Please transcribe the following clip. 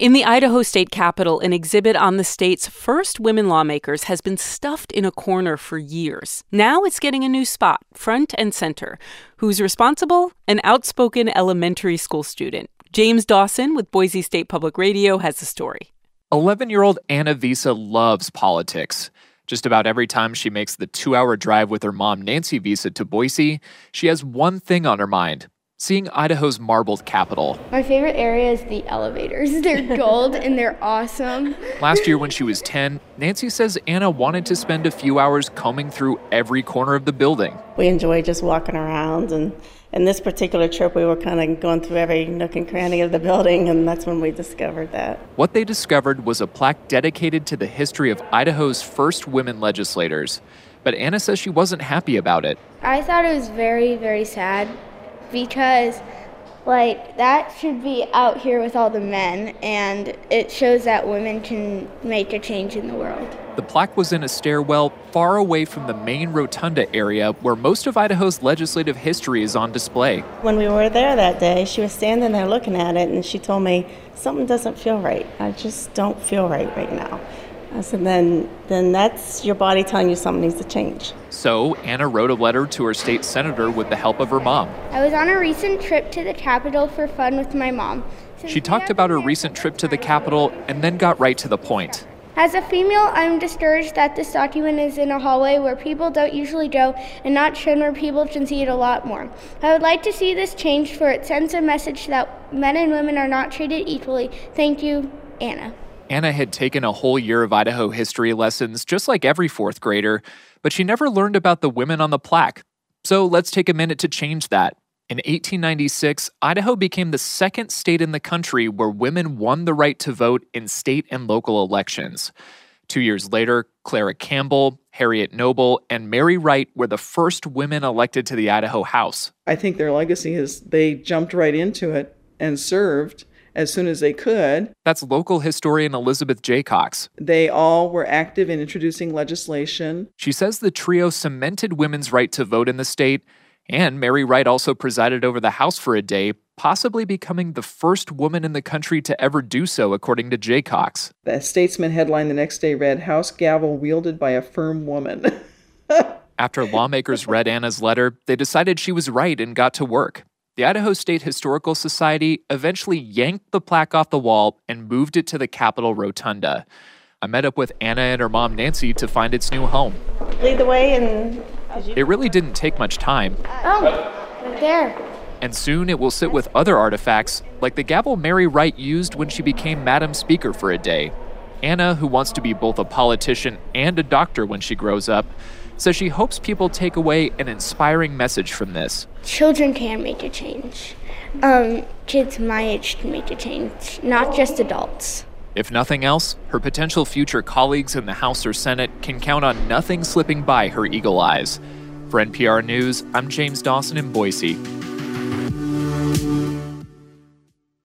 In the Idaho State Capitol, an exhibit on the state's first women lawmakers has been stuffed in a corner for years. Now it's getting a new spot, front and center. Who's responsible? An outspoken elementary school student. James Dawson with Boise State Public Radio has the story. 11-year-old Anna Visa loves politics. Just about every time she makes the 2-hour drive with her mom, Nancy Visa, to Boise, she has one thing on her mind: seeing Idaho's marbled capital. My favorite area is the elevators. They're gold and they're awesome. Last year when she was 10, Nancy says Anna wanted to spend a few hours combing through every corner of the building. We enjoy just walking around, and this particular trip we were kind of going through every nook and cranny of the building, and that's when we discovered that. What they discovered was a plaque dedicated to the history of Idaho's first women legislators. But Anna says she wasn't happy about it. I thought it was very, very sad. Because, that should be out here with all the men, and it shows that women can make a change in the world. The plaque was in a stairwell far away from the main rotunda area where most of Idaho's legislative history is on display. When we were there that day, she was standing there looking at it, and she told me, something doesn't feel right. I just don't feel right now. I said, then that's your body telling you something needs to change. So Anna wrote a letter to her state senator with the help of her mom. I was on a recent trip to the Capitol for fun with my mom. She talked about her recent trip to the Capitol and then got right to the point. As a female, I'm discouraged that this document is in a hallway where people don't usually go and not shown where people can see it a lot more. I would like to see this changed, for it sends a message that men and women are not treated equally. Thank you, Anna. Anna had taken a whole year of Idaho history lessons, just like every fourth grader, but she never learned about the women on the plaque. So let's take a minute to change that. In 1896, Idaho became the second state in the country where women won the right to vote in state and local elections. 2 years later, Clara Campbell, Harriet Noble, and Mary Wright were the first women elected to the Idaho House. I think their legacy is they jumped right into it and served as soon as they could. That's local historian Elizabeth Jaycox. They all were active in introducing legislation. She says the trio cemented women's right to vote in the state, and Mary Wright also presided over the House for a day, possibly becoming the first woman in the country to ever do so, according to Jaycox. The Statesman headline the next day read, "House gavel wielded by a firm woman." After lawmakers read Anna's letter, they decided she was right and got to work. The Idaho State Historical Society eventually yanked the plaque off the wall and moved it to the Capitol Rotunda. I met up with Anna and her mom, Nancy, to find its new home. Lead the way, and it really didn't take much time. Oh, right there. And soon it will sit with other artifacts, like the gavel Mary Wright used when she became Madam Speaker for a day. Anna, who wants to be both a politician and a doctor when she grows up, says she hopes people take away an inspiring message from this. Children can make a change. Kids my age can make a change, not just adults. If nothing else, her potential future colleagues in the House or Senate can count on nothing slipping by her eagle eyes. For NPR News, I'm James Dawson in Boise.